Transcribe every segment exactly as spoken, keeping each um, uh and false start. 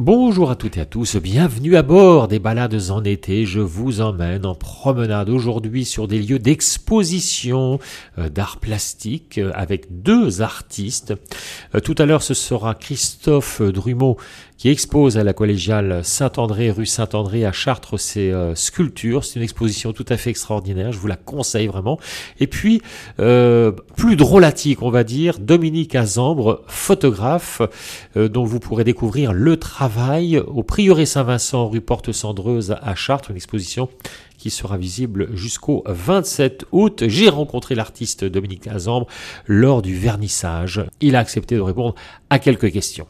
Bonjour à toutes et à tous, bienvenue à bord des balades en été. Je vous emmène en promenade aujourd'hui sur des lieux d'exposition euh, d'art plastique euh, avec deux artistes. Euh, tout à l'heure, ce sera Christophe Drumeau qui expose à la collégiale Saint-André, rue Saint-André à Chartres, ses euh, sculptures. C'est une exposition tout à fait extraordinaire, je vous la conseille vraiment. Et puis, euh, plus drôlatique, on va dire, Dominique Azambre, photographe, euh, dont vous pourrez découvrir le travail au Prieuré Saint-Vincent, rue Porte-Cendreuse à Chartres, une exposition qui sera visible jusqu'au vingt-sept août. J'ai rencontré l'artiste Dominique Azambre lors du vernissage. Il a accepté de répondre à quelques questions.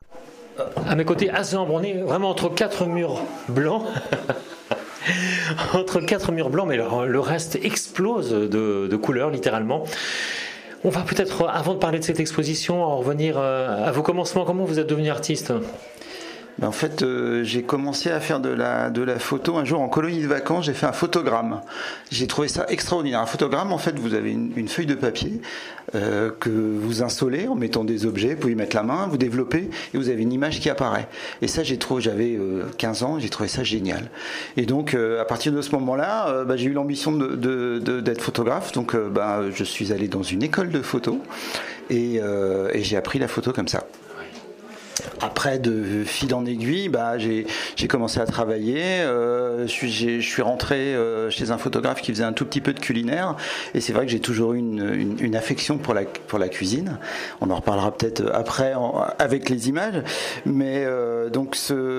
À mes côtés, Azambre, on est vraiment entre quatre murs blancs. entre quatre murs blancs, mais le, le reste explose de, de couleurs, littéralement. On va peut-être, avant de parler de cette exposition, en revenir à vos commencements. Comment vous êtes devenu artiste ? Ben en fait, euh, j'ai commencé à faire de la, de la photo. Un jour, en colonie de vacances, j'ai fait un photogramme. J'ai trouvé ça extraordinaire. Un photogramme, en fait, vous avez une, une feuille de papier euh, que vous insolez en mettant des objets. Vous pouvez y mettre la main, vous développez, et vous avez une image qui apparaît. Et ça, j'ai trouvé, j'avais euh, quinze ans, j'ai trouvé ça génial. Et donc, euh, à partir de ce moment-là, euh, ben, j'ai eu l'ambition de, de, de, d'être photographe. Donc, euh, ben, je suis allé dans une école de photo et, euh, et j'ai appris la photo comme ça. Après, de fil en aiguille, bah, j'ai, j'ai commencé à travailler. Euh, je, suis, j'ai, je suis rentré euh, chez un photographe qui faisait un tout petit peu de culinaire. Et c'est vrai que j'ai toujours eu une, une, une affection pour la, pour la cuisine. On en reparlera peut-être après en, avec les images. Mais euh, donc,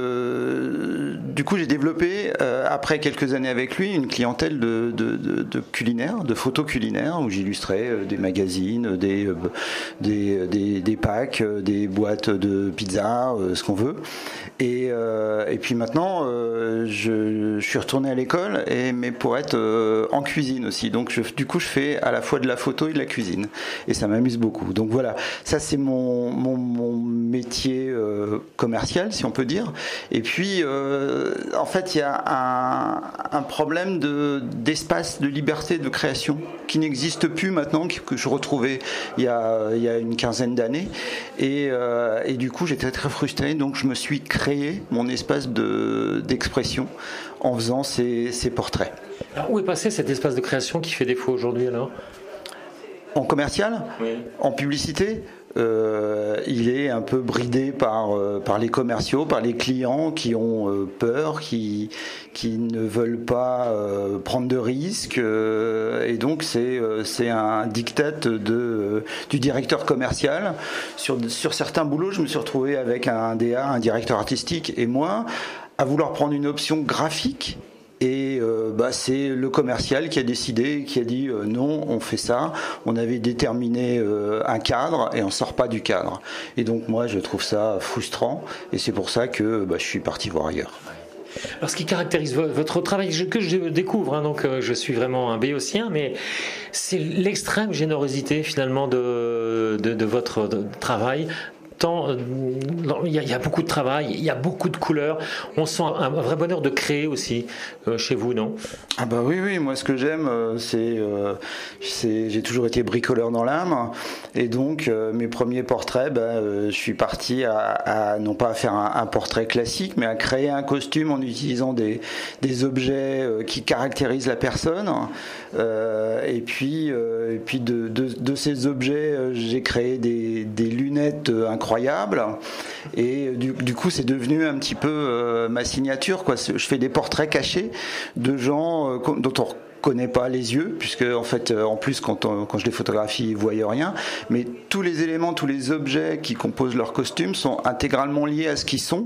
ce, du coup, j'ai développé, euh, après quelques années avec lui, une clientèle de, de, de, de culinaire, de photos culinaires, où j'illustrais euh, des magazines, des, euh, des, des, des packs, des boîtes de pizza. Euh, ce qu'on veut. Et, euh, et puis maintenant, euh, je, je suis retourné à l'école, et, mais pour être euh, en cuisine aussi. Donc je, du coup, je fais à la fois de la photo et de la cuisine. Et ça m'amuse beaucoup. Donc voilà, ça c'est mon, mon, mon métier euh, commercial, si on peut dire. Et puis, euh, en fait, il y a un, un problème de, d'espace, de liberté, de création qui n'existe plus maintenant, que je retrouvais il y a, il y a une quinzaine d'années. Et, euh, et du coup, j'ai J'étais très frustré, donc je me suis créé mon espace de, d'expression en faisant ces, ces portraits. Alors, où est passé cet espace de création qui fait défaut aujourd'hui alors ? En commercial ? Oui. En publicité ? Euh, il est un peu bridé par, euh, par les commerciaux, par les clients qui ont euh, peur, qui, qui ne veulent pas euh, prendre de risques, euh, et donc c'est, euh, c'est un diktat de, euh, du directeur commercial. Sur, sur certains boulots, je me suis retrouvé avec un D A, un directeur artistique, et moi, à vouloir prendre une option graphique. Et euh, bah, c'est le commercial qui a décidé, qui a dit euh, non, on fait ça. On avait déterminé euh, un cadre et on sort pas du cadre. Et donc moi, je trouve ça frustrant, et c'est pour ça que bah, je suis parti voir ailleurs. Alors, ce qui caractérise votre travail, que je découvre, hein, donc euh, je suis vraiment un béotien, mais c'est l'extrême générosité finalement de, de, de votre de travail. Tant, il y, a, il y a beaucoup de travail, il y a beaucoup de couleurs. On sent un, un vrai bonheur de créer aussi euh, chez vous, non ? Ah bah oui, oui. Moi, ce que j'aime, c'est, euh, c'est, j'ai toujours été bricoleur dans l'âme, et donc euh, mes premiers portraits, bah, euh, je suis parti à, à non pas à faire un, un portrait classique, mais à créer un costume en utilisant des, des objets euh, qui caractérisent la personne. Euh, et puis, euh, et puis de, de, de ces objets, euh, j'ai créé des, des lunettes incroyables. incroyable, et du, du coup c'est devenu un petit peu euh, ma signature, quoi. Je fais des portraits cachés de gens euh, dont on connaît pas les yeux, puisque en fait en plus quand, on, quand je les photographie ils voient rien, mais tous les éléments, tous les objets qui composent leur costume sont intégralement liés à ce qu'ils sont,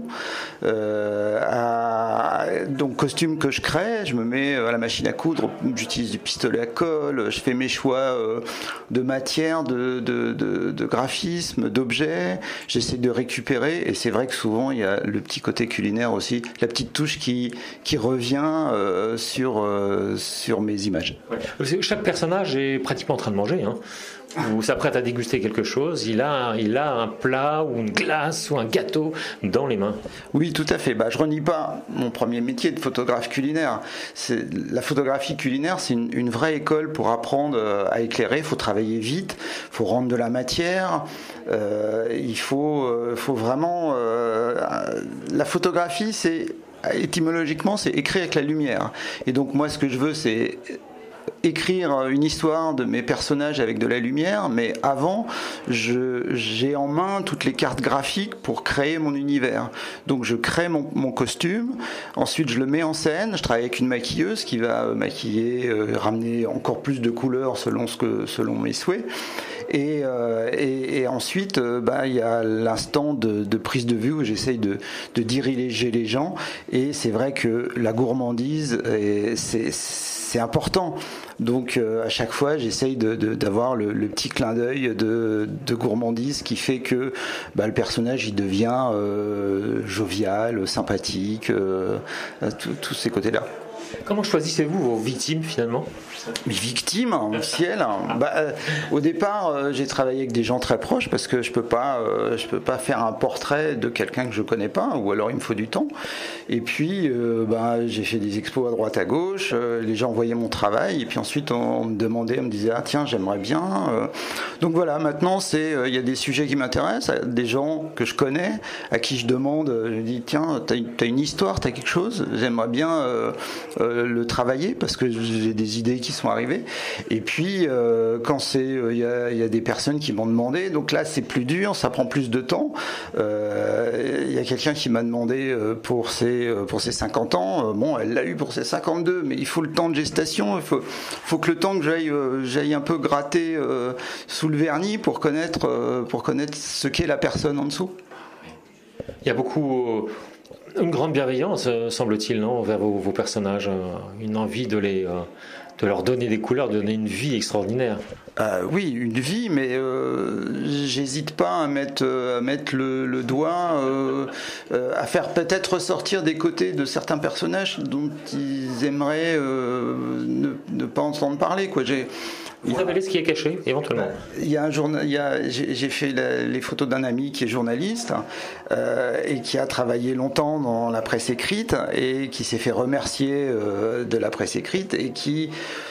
euh, à, donc costume que je crée, je me mets à la machine à coudre, j'utilise du pistolet à colle, je fais mes choix euh, de matière, de, de, de, de graphisme, d'objets, j'essaie de récupérer, et c'est vrai que souvent il y a le petit côté culinaire aussi, la petite touche qui, qui revient euh, sur, euh, sur mes images. Ouais. Chaque personnage est pratiquement en train de manger, hein. Ou s'apprête à déguster quelque chose, il a, il a un plat ou une glace ou un gâteau dans les mains. Oui, tout à fait. Bah, je renie pas mon premier métier de photographe culinaire. C'est, la photographie culinaire, c'est une, une vraie école pour apprendre à éclairer. Il faut travailler vite, il faut rendre de la matière. Euh, il faut, euh, faut vraiment... Euh, la photographie, c'est étymologiquement, c'est écrire avec la lumière. Et donc moi, ce que je veux, c'est écrire une histoire de mes personnages avec de la lumière, mais avant, je, j'ai en main toutes les cartes graphiques pour créer mon univers. Donc je crée mon, mon costume, ensuite je le mets en scène, je travaille avec une maquilleuse qui va maquiller, euh, ramener encore plus de couleurs selon, ce que, selon mes souhaits. Et, euh, et, et ensuite, euh, bah, il y a l'instant de, de prise de vue où j'essaye de, de diriger les gens. Et c'est vrai que la gourmandise, c'est, c'est important. Donc euh, à chaque fois, j'essaye de, de, d'avoir le, le petit clin d'œil de, de gourmandise qui fait que bah, le personnage il devient euh, jovial, sympathique, euh, tous ces côtés-là. Comment choisissez-vous vos victimes finalement ? Mes victimes, au ciel. Bah, euh, au départ, euh, j'ai travaillé avec des gens très proches parce que je peux pas, euh, je peux pas faire un portrait de quelqu'un que je connais pas, ou alors il me faut du temps. Et puis, euh, bah, j'ai fait des expos à droite à gauche. Euh, les gens voyaient mon travail, et puis ensuite on, on me demandait, on me disait ah tiens j'aimerais bien. Euh, donc voilà, maintenant c'est, il euh, y a des sujets qui m'intéressent, des gens que je connais, à qui je demande, je dis tiens t'as une, t'as une histoire, t'as quelque chose, j'aimerais bien euh, euh, le travailler parce que j'ai des idées qui sont arrivés. Et puis euh, quand c'est il euh, y, a, y a des personnes qui m'ont demandé, donc là c'est plus dur, ça prend plus de temps. Il euh, y a quelqu'un qui m'a demandé euh, pour ses euh, pour ses cinquante ans, euh, bon elle l'a eu pour ses cinquante-deux, mais il faut le temps de gestation, il faut faut que le temps que j'aille euh, j'aille un peu gratter euh, sous le vernis pour connaître euh, pour connaître ce qu'est la personne en dessous. Il y a beaucoup une grande bienveillance, semble-t-il, non, envers vos, vos personnages, une envie de les de leur donner des couleurs, de donner une vie extraordinaire. Euh, oui, une vie, mais euh, j'hésite pas à mettre, à mettre le, le doigt, euh, euh, à faire peut-être ressortir des côtés de certains personnages dont ils aimeraient euh, ne, ne pas entendre parler, quoi. J'ai, Vous révélez ce qui est caché, éventuellement. Il y a un journal, il y a, j'ai, j'ai fait la, les photos d'un ami qui est journaliste euh, et qui a travaillé longtemps dans la presse écrite et qui s'est fait remercier euh, de la presse écrite et qui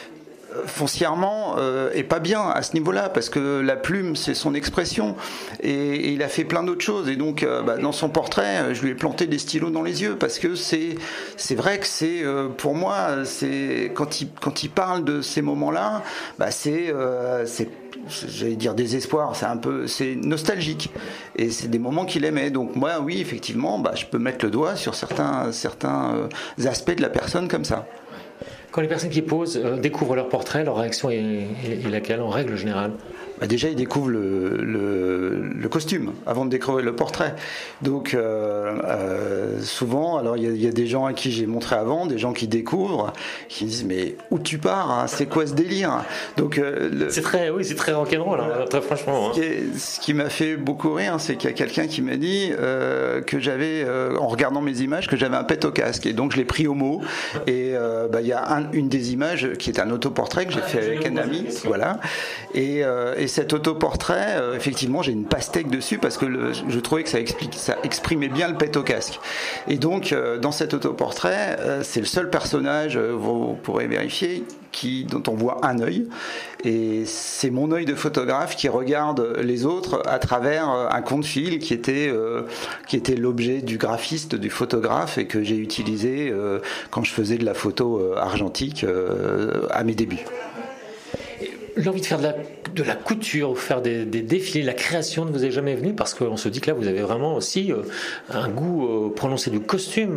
foncièrement euh, est pas bien à ce niveau-là parce que la plume c'est son expression et, et il a fait plein d'autres choses et donc euh, bah, dans son portrait je lui ai planté des stylos dans les yeux parce que c'est c'est vrai que c'est euh, pour moi c'est quand il quand il parle de ces moments-là bah c'est euh, c'est j'allais dire désespoir, c'est un peu, c'est nostalgique et c'est des moments qu'il aimait. Donc moi, oui, effectivement, bah, je peux mettre le doigt sur certains certains euh, aspects de la personne comme ça. Quand les personnes qui posent euh, découvrent leur portrait, leur réaction est, est, est laquelle en règle générale ? Bah déjà, ils découvrent le, le, le costume avant de découvrir le portrait. Donc, euh, euh, souvent, alors il y, y a des gens à qui j'ai montré avant, des gens qui découvrent, qui disent mais où tu pars hein, c'est quoi ce délire ? Donc, euh, le, c'est très, oui, c'est très rock'n'roll, hein, très franchement. Hein. Ce, qui est, ce qui m'a fait beaucoup rire, c'est qu'il y a quelqu'un qui m'a dit euh, que j'avais, euh, en regardant mes images, que j'avais un pet au casque, et donc je l'ai pris au mot. Et euh, bah, il y a un, une des images qui est un autoportrait que j'ai fait avec un ami, voilà. Et, euh, et cet autoportrait, euh, effectivement, j'ai une pastèque dessus parce que le, je trouvais que ça, explique, ça exprimait bien le pet au casque. Et donc, euh, dans cet autoportrait, euh, c'est le seul personnage, euh, vous pourrez vérifier, qui, dont on voit un œil. Et c'est mon œil de photographe qui regarde les autres à travers un compte-fil qui était, euh, qui était l'objet du graphiste, du photographe, et que j'ai utilisé euh, quand je faisais de la photo euh, argentique euh, à mes débuts. L'envie de faire de la, de la couture, faire des, des défilés, la création ne vous est jamais venue parce qu'on se dit que là vous avez vraiment aussi euh, un goût euh, prononcé du costume.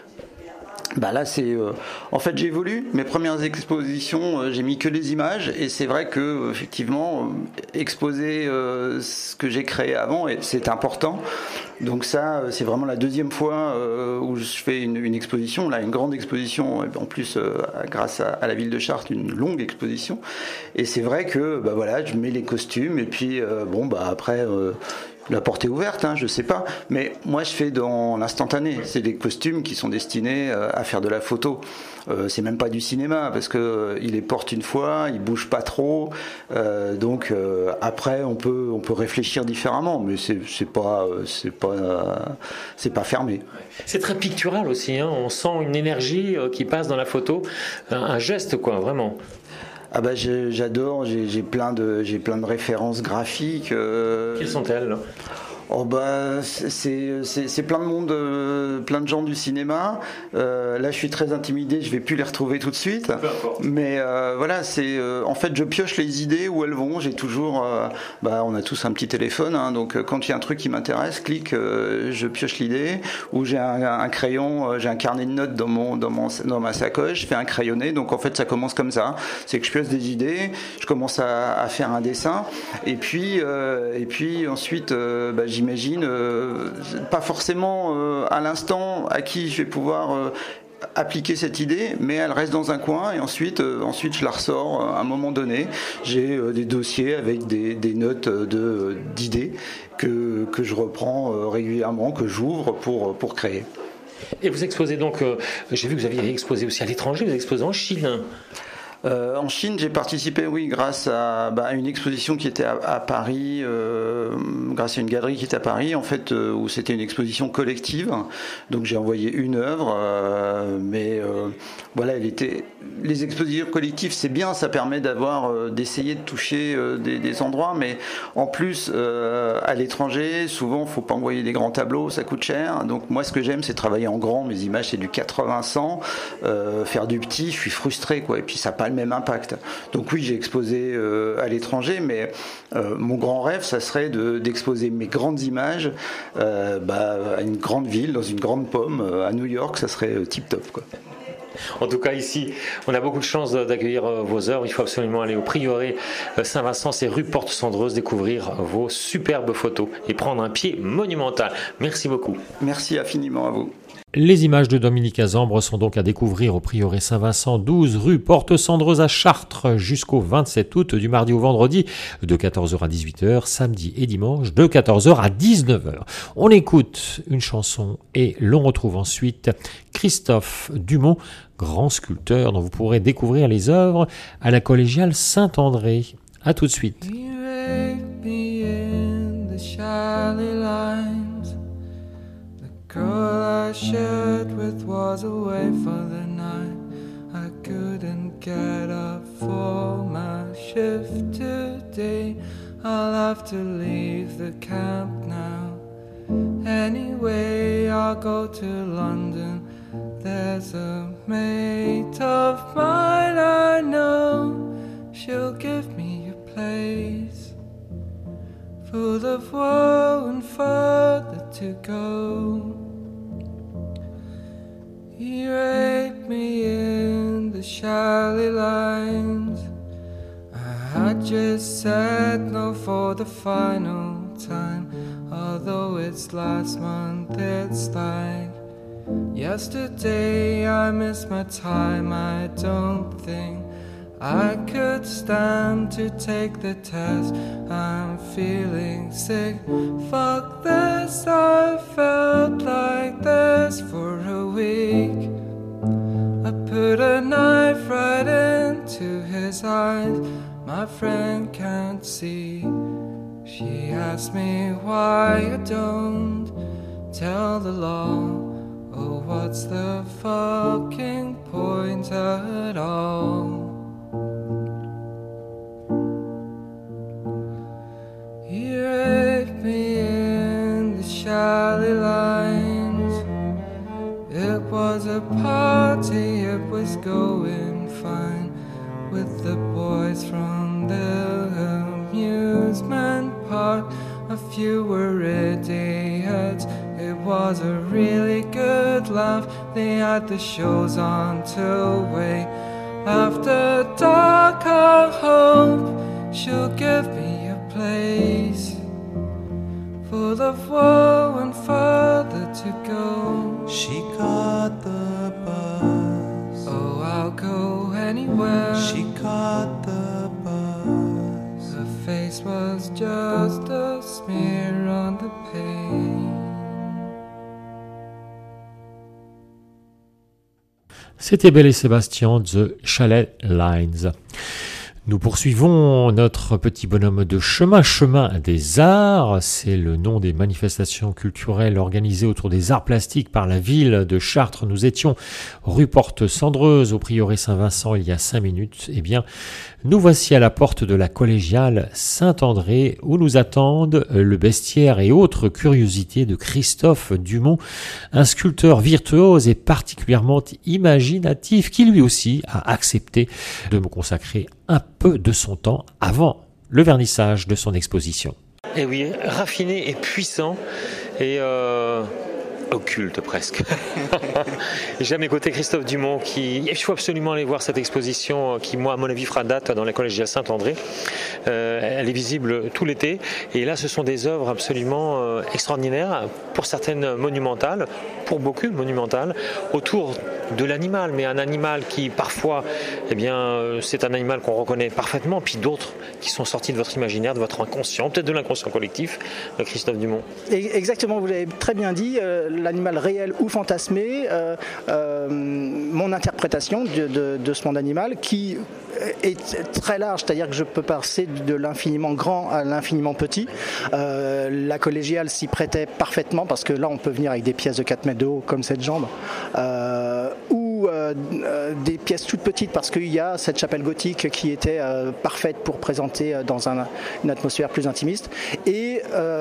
Bah là c'est euh, en fait j'évolue. Mes premières expositions euh, j'ai mis que les images et c'est vrai que euh, effectivement euh, exposer euh, ce que j'ai créé avant et c'est important. Donc ça c'est vraiment la deuxième fois euh, où je fais une, une exposition, là une grande exposition en plus euh, grâce à, à la ville de Chartres, une longue exposition. Et c'est vrai que bah voilà je mets les costumes et puis euh, bon bah après euh, la porte est ouverte, hein, je sais pas. Mais moi, je fais dans l'instantané. C'est des costumes qui sont destinés euh, à faire de la photo. Euh, c'est même pas du cinéma parce que euh, il les porte une fois, il bouge pas trop. Euh, donc euh, après, on peut on peut réfléchir différemment, mais c'est c'est pas euh, c'est pas euh, c'est pas fermé. C'est très pictural aussi. Hein, on sent une énergie euh, qui passe dans la photo, un, un geste quoi, vraiment. Ah bah je, j'adore, j'ai, j'ai plein de j'ai plein de références graphiques. Euh... Quelles sont-elles? Oh bah c'est, c'est, c'est plein de monde, euh, plein de gens du cinéma. Euh, là je suis très intimidé, je vais plus les retrouver tout de suite. Mais euh, voilà, c'est euh, en fait je pioche les idées où elles vont. J'ai toujours, euh, bah on a tous un petit téléphone, hein, donc euh, quand il y a un truc qui m'intéresse, clique, euh, je pioche l'idée. Ou j'ai un, un crayon, euh, j'ai un carnet de notes dans mon dans mon dans ma sacoche, je fais un crayonné. Donc en fait ça commence comme ça. C'est que je pioche des idées, je commence à, à faire un dessin, et puis euh, et puis ensuite euh, bah, j'imagine, euh, pas forcément euh, à l'instant à qui je vais pouvoir euh, appliquer cette idée, mais elle reste dans un coin et ensuite, euh, ensuite je la ressors à un moment donné. J'ai euh, des dossiers avec des, des notes de, d'idées que, que je reprends euh, régulièrement, que j'ouvre pour, pour créer. Et vous exposez donc, euh, j'ai vu que vous aviez exposé aussi à l'étranger, vous exposez en Chine. Euh, en Chine, j'ai participé, oui, grâce à, bah, à une exposition qui était à, à Paris, euh, grâce à une galerie qui était à Paris, en fait, euh, où c'était une exposition collective. Donc j'ai envoyé une œuvre, euh, mais euh, voilà, elle était. Les expositions collectives, c'est bien, ça permet d'avoir, euh, d'essayer de toucher euh, des, des endroits, mais en plus, euh, à l'étranger, souvent, faut pas envoyer des grands tableaux, ça coûte cher. Donc moi, ce que j'aime, c'est travailler en grand. Mes images, c'est du quatre-vingts cent. Euh, faire du petit, je suis frustré, quoi. Et puis ça n'a pas le même impact. Donc oui, j'ai exposé euh, à l'étranger, mais euh, mon grand rêve, ça serait de, d'exposer mes grandes images euh, bah, à une grande ville, dans une grande pomme, euh, à New York, ça serait euh, tip top, quoi. En tout cas, ici, on a beaucoup de chance d'accueillir vos œuvres. Il faut absolument aller au prieuré Saint-Vincent, c'est rue Porte-Cendreuse, découvrir vos superbes photos et prendre un pied monumental. Merci beaucoup. Merci infiniment à vous. Les images de Dominique Azambre sont donc à découvrir au prieuré Saint-Vincent, douze rue Porte-Cendreuse à Chartres, jusqu'au vingt-sept août, du mardi au vendredi, de quatorze heures à dix-huit heures, samedi et dimanche, de quatorze heures à dix-neuf heures. On écoute une chanson et l'on retrouve ensuite Christophe Dumont, grand sculpteur dont vous pourrez découvrir les œuvres à la collégiale Saint-André. À tout de suite. Girl I shared with was away for the night. I couldn't get up for my shift today. I'll have to leave the camp now. Anyway, I'll go to London. There's a mate of mine I know. She'll give me a place full of woe and further to go. He raped me in the chalet lines. I just said no for the final time. Although it's last month, it's like yesterday. I miss my time. I don't think I could stand to take the test. I'm feeling sick. Fuck this, I felt like this for a week. I put a knife right into his eyes. My friend can't see. She asked me why I don't tell the law. Oh, what's the fucking point at all? He raped me in the chalet lines. It was a party, it was going fine with the boys from the amusement park. A few were idiots, it was a really good laugh. They had the shows on till way after dark. I hope she'll give me a place full of woe and further to go. She caught the bus. Oh, I'll go anywhere. She caught the bus. Her face was just a smear on the pane. C'était Belle et Sébastien, The Chalet Lines. Nous poursuivons notre petit bonhomme de chemin, chemin des arts. C'est le nom des manifestations culturelles organisées autour des arts plastiques par la ville de Chartres. Nous étions rue Porte-Cendreuse au prieuré Saint-Vincent il y a cinq minutes. Eh bien, nous voici à la porte de la collégiale Saint-André où nous attendent le bestiaire et autres curiosités de Christophe Dumont, un sculpteur virtuose et particulièrement imaginatif qui lui aussi a accepté de me consacrer un peu de son temps avant le vernissage de son exposition. Et oui, raffiné et puissant et euh, occulte presque. J'ai à mes côtés Christophe Dumont qui, il faut absolument aller voir cette exposition qui, moi, à mon avis, fera date dans la collégiale Saint-André. Euh, elle est visible tout l'été et là, ce sont des œuvres absolument euh, extraordinaires, pour certaines monumentales, pour beaucoup monumentales, autour de l'animal, mais un animal qui parfois, eh bien, euh, c'est un animal qu'on reconnaît parfaitement, puis d'autres qui sont sortis de votre imaginaire, de votre inconscient, peut-être de l'inconscient collectif. euh, Christophe Dumont. Exactement, vous l'avez très bien dit, euh, l'animal réel ou fantasmé, euh, euh, mon interprétation de, de, de ce monde animal qui est très large, c'est-à-dire que je peux passer de l'infiniment grand à l'infiniment petit. Euh, la collégiale s'y prêtait parfaitement parce que là on peut venir avec des pièces de quatre mètres de haut comme cette jambe, euh, ou euh, euh, des pièces toutes petites parce qu'il y a cette chapelle gothique qui était euh, parfaite pour présenter euh, dans un, une atmosphère plus intimiste, et,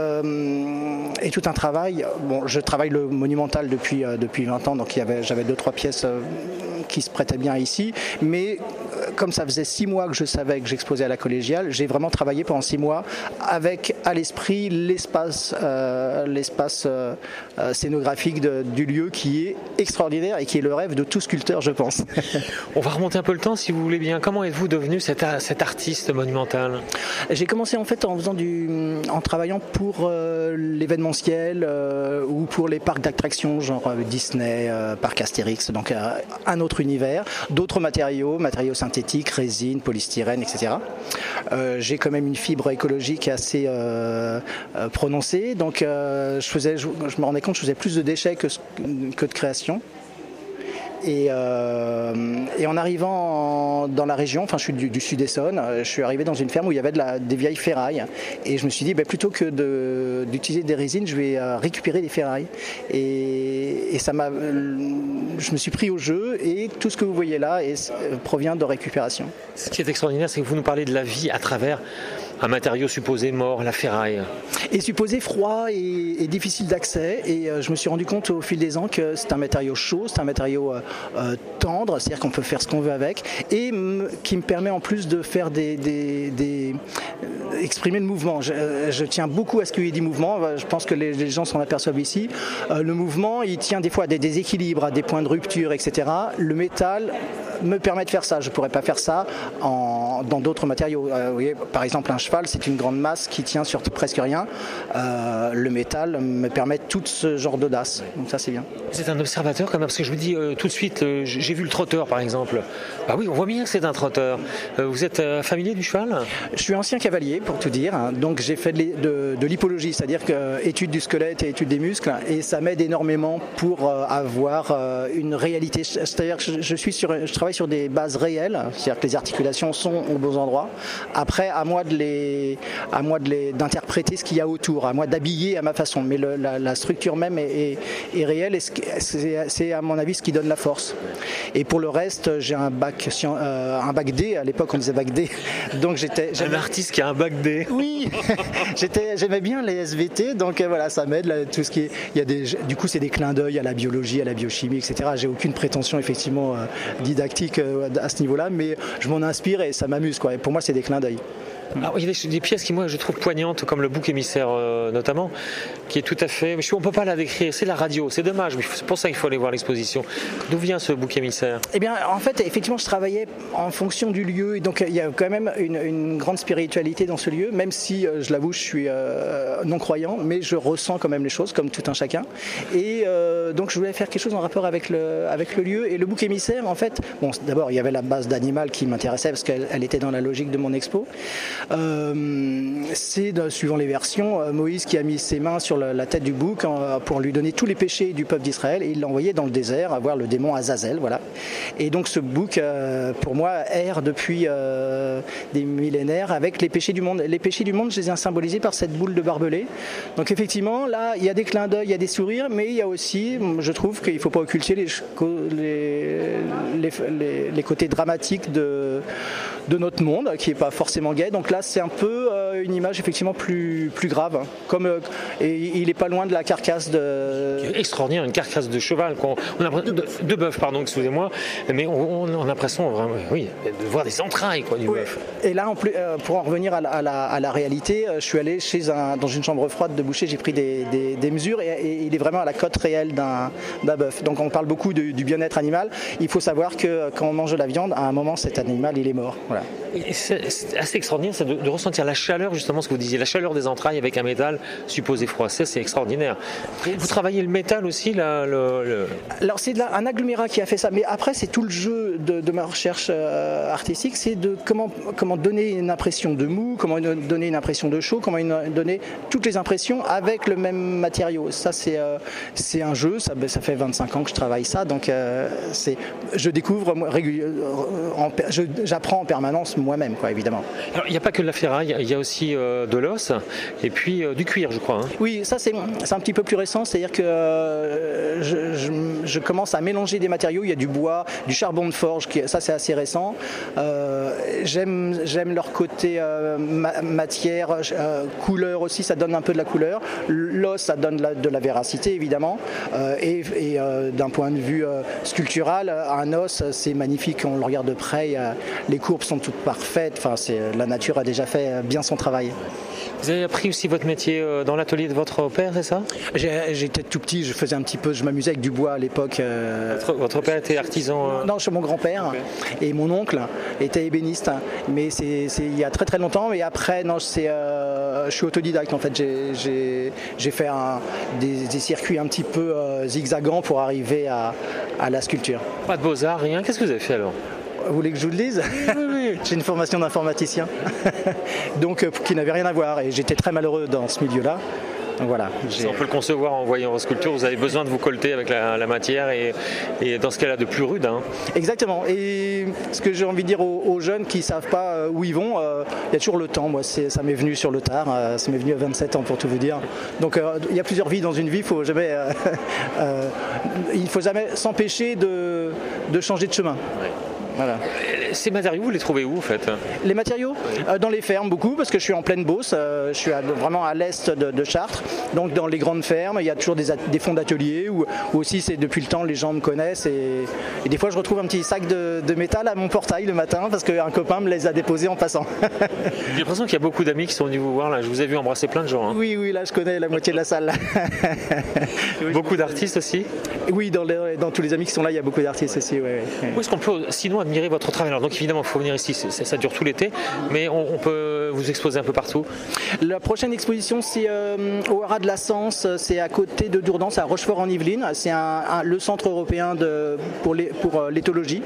euh, et tout un travail. Bon, je travaille le monumental depuis, euh, depuis vingt ans, donc il y avait, j'avais deux trois pièces euh, qui se prêtaient bien ici, mais euh, comme ça faisait six mois que je savais que j'exposais à la collégiale, j'ai vraiment travaillé pendant six mois avec à l'esprit l'espace, euh, l'espace euh, euh, scénographique de, du lieu qui est extraordinaire et qui est le rêve de tout sculpteur, je pense. On va remonter un peu le temps, si vous voulez bien. Comment êtes-vous devenu cet, cet artiste monumental ? J'ai commencé en fait en faisant du, en travaillant pour euh, l'événementiel euh, ou pour les parcs d'attractions, genre euh, Disney, euh, parc Astérix, donc euh, un autre univers, d'autres matériaux, matériaux synthétiques, résine, polystyrène, et cetera. Euh, j'ai quand même une fibre écologique assez euh, euh, prononcée, donc euh, je faisais, je, je me rendais compte que je faisais plus de déchets que, que de création. Et, euh, et en arrivant en, dans la région, enfin je suis du, du Sud-Essonne, je suis arrivé dans une ferme où il y avait de la, des vieilles ferrailles, et je me suis dit ben, plutôt que de, d'utiliser des résines, je vais euh, récupérer des ferrailles, et, et ça m'a, je me suis pris au jeu, et tout ce que vous voyez là est, provient de récupération. Ce qui est extraordinaire, c'est que vous nous parlez de la vie à travers un matériau supposé mort, la ferraille. Et supposé froid et, et difficile d'accès. Et euh, je me suis rendu compte au fil des ans que c'est un matériau chaud, c'est un matériau euh, euh, tendre, c'est-à-dire qu'on peut faire ce qu'on veut avec, et m- qui me permet en plus de faire des, des, des euh, exprimer le mouvement. Je, euh, je tiens beaucoup à ce qu'il y ait du mouvement. Je pense que les, les gens s'en aperçoivent ici. Euh, le mouvement, il tient des fois à des déséquilibres, à des points de rupture, et cetera. Le métal me permet de faire ça. Je pourrais pas faire ça en, dans d'autres matériaux. Euh, vous voyez, par exemple, un cheval, c'est une grande masse qui tient sur presque rien. Euh, le métal me permet tout ce genre d'audace. Donc ça, c'est bien. C'est un observateur quand même, parce que je vous dis euh, tout de suite, euh, j'ai vu le trotteur par exemple. Bah oui, on voit bien que c'est un trotteur. Euh, vous êtes euh, familier du cheval ? Je suis ancien cavalier, pour tout dire. Donc j'ai fait de, de, de l'hypologie, c'est-à-dire que, euh, étude du squelette et étude des muscles, et ça m'aide énormément pour euh, avoir euh, une réalité. C'est-à-dire que je, je, suis sur, je travaille sur des bases réelles, c'est-à-dire que les articulations sont aux bons endroits. Après, à moi de les, à moi de les, d'interpréter ce qu'il y a autour, à moi d'habiller à ma façon. Mais le, la, la structure même est, est, est réelle, et c'est, c'est à mon avis ce qui donne la force. Et pour le reste, j'ai un bac, euh, un bac D. À l'époque, on disait bac D. Donc j'étais un artiste qui a un bac D. Oui, j'étais, j'aimais bien les S V T, donc euh, voilà, ça m'aide. Là, tout ce qui est, il y a des, du coup, c'est des clins d'œil à la biologie, à la biochimie, et cetera. J'ai aucune prétention effectivement euh, didactique euh, à ce niveau-là, mais je m'en inspire et ça m'amuse, quoi. Et pour moi, c'est des clins d'œil. Alors, il y a des, des pièces qui, moi, je trouve poignantes, comme le bouc émissaire, euh, notamment, qui est tout à fait... Je, on ne peut pas la décrire, c'est la radio, c'est dommage, mais c'est pour ça qu'il faut aller voir l'exposition. D'où vient ce bouc émissaire ? Eh bien, en fait, effectivement, je travaillais en fonction du lieu, et donc il y a quand même une, une grande spiritualité dans ce lieu, même si, euh, je l'avoue, je suis euh, non-croyant, mais je ressens quand même les choses, comme tout un chacun. Et euh, donc, je voulais faire quelque chose en rapport avec le, avec le lieu. Et le bouc émissaire, en fait, bon, d'abord, il y avait la base d'animal qui m'intéressait, parce qu'elle elle était dans la logique de mon expo. Euh, c'est, de, suivant les versions, euh, Moïse qui a mis ses mains sur la, la tête du bouc euh, pour lui donner tous les péchés du peuple d'Israël et il l'a envoyé dans le désert à voir le démon Azazel. Voilà. Et donc ce bouc, euh, pour moi, erre depuis euh, des millénaires avec les péchés du monde. Les péchés du monde, je les ai symbolisés par cette boule de barbelé. Donc effectivement, là, il y a des clins d'œil, il y a des sourires, mais il y a aussi, je trouve qu'il ne faut pas occulter les, les, les, les, les côtés dramatiques de, de notre monde, qui n'est pas forcément gai. Donc là, c'est un peu euh, une image effectivement plus, plus grave. Comme, euh, et il n'est pas loin de la carcasse de... Extraordinaire, une carcasse de cheval, qu'on, on a, de, de bœuf, pardon, excusez-moi, mais on, on a l'impression vraiment, oui, de voir des entrailles quoi, du oui. bœuf. Et là, en plus, euh, pour en revenir à la, à la, à la réalité, euh, je suis allé chez un, dans une chambre froide de boucher, j'ai pris des, des, des mesures et, et il est vraiment à la cote réelle d'un, d'un bœuf. Donc on parle beaucoup de, du bien-être animal. Il faut savoir que quand on mange de la viande, à un moment, cet animal, il est mort. Voilà. Et c'est, c'est assez extraordinaire c'est de, de ressentir la chaleur, justement, ce que vous disiez, la chaleur des entrailles avec un métal supposé froid. C'est, c'est extraordinaire. Vous, vous travaillez le métal aussi, là, le, le... Alors c'est de la, un agglomérat qui a fait ça, mais après c'est tout le jeu de, de ma recherche euh, artistique, c'est de comment, comment donner une impression de mou, comment une, donner une impression de chaud, comment une, donner toutes les impressions avec le même matériau. Ça c'est, euh, c'est un jeu, ça, ça fait vingt-cinq ans que je travaille ça, donc euh, c'est, je découvre régulièrement, j'apprends en permanence moi-même, quoi, évidemment. Alors il n'y a pas que de la ferraille, il y a aussi euh, de l'os et puis euh, du cuir, je crois. Hein. Oui, ça c'est, c'est un petit peu plus récent, c'est-à-dire que euh, je, je, je commence à mélanger des matériaux. Il y a du bois, du charbon de forge, qui, ça c'est assez récent. Euh, j'aime, j'aime leur côté euh, ma- matière, euh, couleur aussi, ça donne un peu de la couleur. L'os, ça donne de la, de la véracité évidemment. Euh, et et euh, d'un point de vue euh, sculptural, un os c'est magnifique, on le regarde de près, euh, les courbes sont toutes parfaites. Enfin, c'est, la nature a déjà fait bien son travail. Vous avez appris aussi votre métier dans l'atelier de votre père, c'est ça ? J'ai, J'étais tout petit, je faisais un petit peu, je m'amusais avec du bois à l'époque. Euh... Votre, votre père était artisan euh... Non, chez mon grand-père. Okay. Et mon oncle était ébéniste, mais c'est, c'est il y a très très longtemps. Et après, non, c'est, euh, je suis autodidacte en fait. J'ai, j'ai, j'ai fait un, des, des circuits un petit peu euh, zigzagants pour arriver à, à la sculpture. Pas de beaux-arts, rien. Qu'est-ce que vous avez fait alors ? Vous voulez que je vous le dise ? Oui, oui. J'ai une formation d'informaticien, donc euh, qui n'avait rien à voir. Et j'étais très malheureux dans ce milieu-là. Donc voilà, on peut le concevoir en voyant vos sculptures, vous avez besoin de vous colter avec la, la matière et, et dans ce cas-là de plus rude. Hein. Exactement, et ce que j'ai envie de dire aux, aux jeunes qui ne savent pas où ils vont, euh, il y a toujours le temps. Moi, c'est, ça m'est venu sur le tard, euh, ça m'est venu à vingt-sept ans pour tout vous dire. Donc euh, il y a plusieurs vies dans une vie, faut jamais, euh, euh, il ne faut jamais s'empêcher de, de changer de chemin. Ouais. Voilà. Ces matériaux, vous les trouvez où en fait ? Les matériaux euh, dans les fermes beaucoup, parce que je suis en pleine Beauce, euh, je suis à, vraiment à l'est de, de Chartres, donc dans les grandes fermes, il y a toujours des, des fonds d'atelier où, où aussi c'est depuis le temps les gens me connaissent et, et des fois je retrouve un petit sac de, de métal à mon portail le matin parce qu'un copain me les a déposés en passant. J'ai l'impression qu'il y a beaucoup d'amis qui sont venus vous voir là, je vous ai vu embrasser plein de gens. Hein. Oui, oui, là je connais la moitié de la salle. Beaucoup d'artistes aussi ? Oui, dans, les, dans tous les amis qui sont là, il y a beaucoup d'artistes aussi. Ouais, ouais. Où est-ce qu'on peut sinon admirer votre travail ? Alors donc évidemment il faut venir ici, ça, ça dure tout l'été, mais on, on peut vous exposer un peu partout. La prochaine exposition c'est euh, au Haras de la Sens, c'est à côté de Dourdan, c'est à Rochefort en Yvelines, c'est un, un, le centre européen de, pour, les, pour euh, l'éthologie.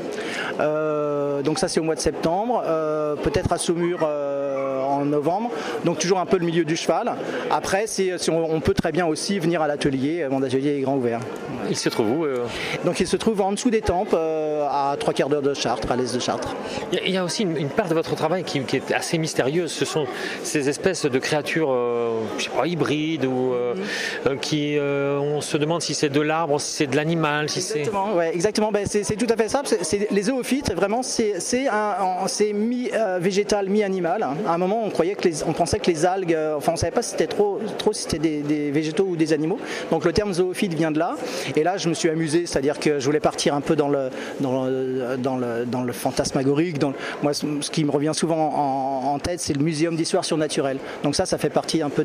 Euh, donc ça c'est au mois de septembre, euh, peut-être à Saumur euh, en novembre, donc toujours un peu le milieu du cheval. Après c'est, c'est, on peut très bien aussi venir à l'atelier, mon atelier est grand ouvert. Il se trouve où euh... Donc il se trouve en dessous des Tempes, euh, à trois quarts d'heure de Chartres, à l'est de Chartres. Il y a aussi une, une part de votre travail qui, qui est assez mystérieuse. Ce sont ces espèces de créatures, euh, je sais pas, hybrides ou euh, mmh. qui, euh, on se demande si c'est de l'arbre, si c'est de l'animal, si exactement, c'est. Ouais, exactement. Ben, c'est, c'est tout à fait ça. C'est, c'est les zoophytes, vraiment, c'est, c'est, un, c'est mi-végétal, mi-animal. À un moment, on croyait que les, on pensait que les algues, enfin, on savait pas si c'était trop, trop si c'était des, des végétaux ou des animaux. Donc le terme zoophyte vient de là. Et là, je me suis amusé, c'est-à-dire que je voulais partir un peu dans le, dans le, dans le, dans le fantasmagorique. Dans, moi, ce qui me revient souvent en, en tête, c'est le Muséum d'histoire surnaturelle. Donc ça, ça fait partie un peu de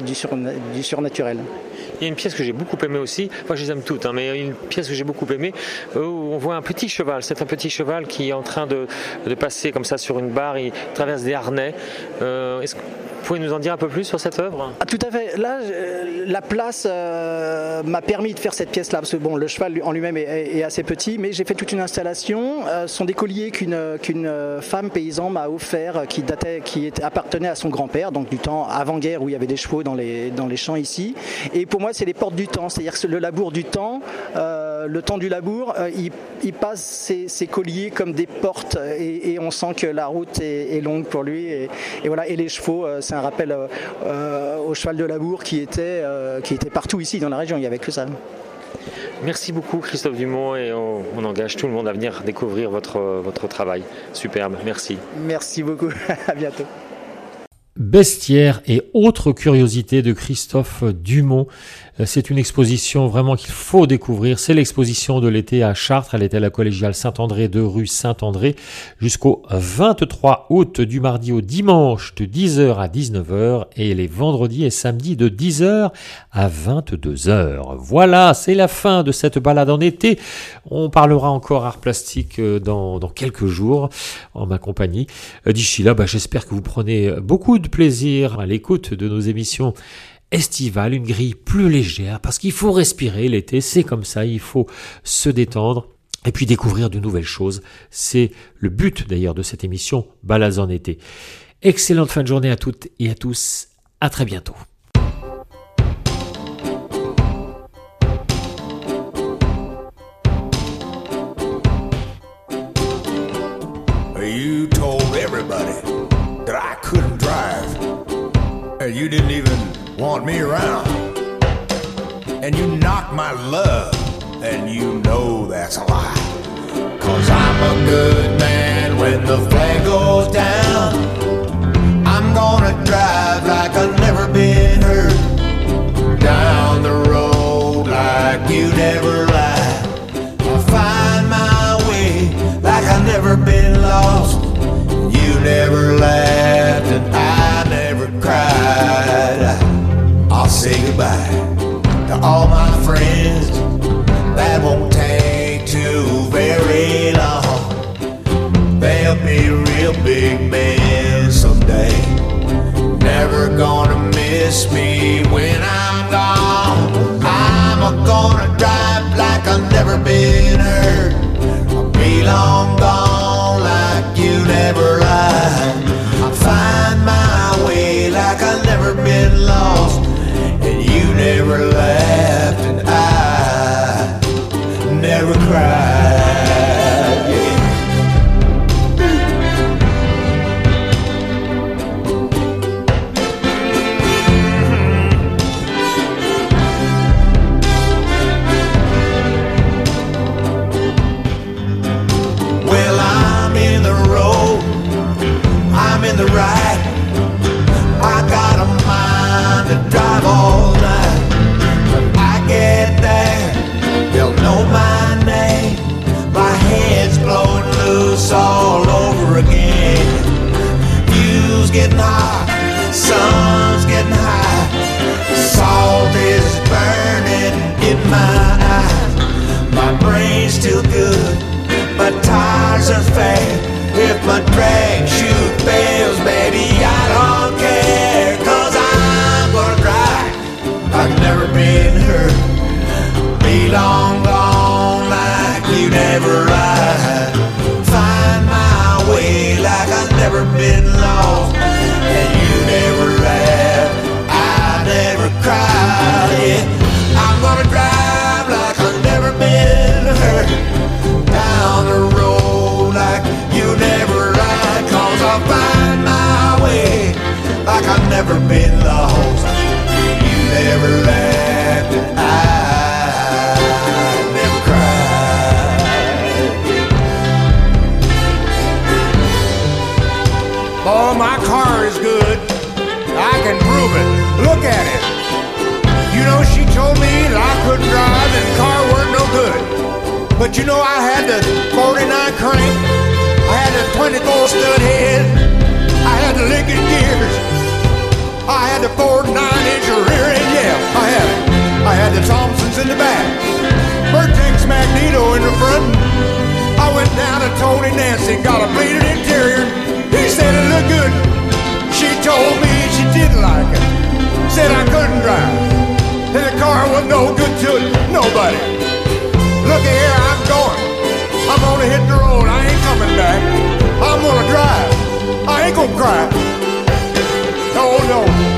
du, sur, du surnaturel. Il y a une pièce que j'ai beaucoup aimée aussi, enfin je les aime toutes, hein, mais une pièce que j'ai beaucoup aimée, où on voit un petit cheval, c'est un petit cheval qui est en train de, de passer comme ça sur une barre, il traverse des harnais. Euh, est-ce que vous pouvez nous en dire un peu plus sur cette œuvre ? Ah, tout à fait. Là, je, la place euh, m'a permis de faire cette pièce-là, parce que bon, le cheval en lui-même est, est assez petit, mais j'ai fait toute une installation. Euh, ce sont des colliers qu'une, qu'une femme paysan m'a offert, qui datait, qui était, appartenait à son grand-père, donc du temps avant-guerre où il y avait des chevaux dans les, dans les champs ici. Et pour moi, c'est les portes du temps, c'est-à-dire que le labour du temps, euh, le temps du labour, euh, il, il passe ces, ces colliers comme des portes, et, et on sent que la route est, est longue pour lui. Et, et voilà. Et les chevaux, euh, c'est un rappel euh, euh, au cheval de labour qui était, euh, qui était partout ici dans la région, il n'y avait que ça. Merci beaucoup Christophe Dumont, et on, on engage tout le monde à venir découvrir votre, votre travail. Superbe, merci. Merci beaucoup, à bientôt. Bestiaire et autres curiosités de Christophe Dumont. C'est une exposition vraiment qu'il faut découvrir. C'est l'exposition de l'été à Chartres. Elle est à la collégiale Saint-André de rue Saint-André jusqu'au vingt-trois août, du mardi au dimanche de dix heures à dix-neuf heures et les vendredis et samedis de dix heures à vingt-deux heures. Voilà, c'est la fin de cette balade en été. On parlera encore art plastique dans, dans quelques jours en ma compagnie. D'ici là, bah, j'espère que vous prenez beaucoup de plaisir à l'écoute de nos émissions estivales, une grille plus légère, parce qu'il faut respirer l'été, c'est comme ça, il faut se détendre et puis découvrir de nouvelles choses. C'est le but d'ailleurs de cette émission Balades en été. Excellente fin de journée à toutes et à tous, à très bientôt. You told everybody that I couldn't drive, and you didn't even want me around, and you knocked my love, and you know that's a lie, 'cause I'm a good man when the flag goes down. I'm gonna drive like I've never been hurt, down the road like you never lied. I'll find my way like I've never been lost. You never laughed and I never cried. I'll say goodbye to all my friends. That won't take too very long. They'll be real big men someday. Never gonna miss me when I'm gone. I'm gonna drive like I've never been hurt. I'll be long gone like you never lied. I'll find my way like I've never been lost. And you never laughed and I never cried. Yeah. Well, I'm in the road, I'm in the right. I got a mind to drive all night. When I get there, they'll know my name. My head's blowing loose all over again. Fuel's getting hot, sun's getting high. Salt is burning in my eyes. My brain's still good, my tires are fat. If my drag chute fails, baby, I don't care. 'Cause I'm gonna drive I've never been hurt. Be long gone like you never lied. Find my way like I've never been lost. And you never laughed, I never cried. Yeah, I'm gonna drive like I've never been hurt. Down the road like you never lied. 'Cause I'll find my way like I've never been lost. You never laughed and I never cried. Oh, my car is good, I can prove it. Look at it. You know, she told me that I couldn't drive and the car weren't no good. But you know, I had the forty-nine crank, I had the twenty-four stud head, I had the Lincoln gears, I had the Ford nine inch Tony Nancy got a bleeding interior. He said it looked good. She told me she didn't like it. Said I couldn't drive. And the car was no good to nobody. Look here, I'm going. I'm gonna hit the road. I ain't coming back. I'm gonna drive. I ain't gonna cry. Oh no.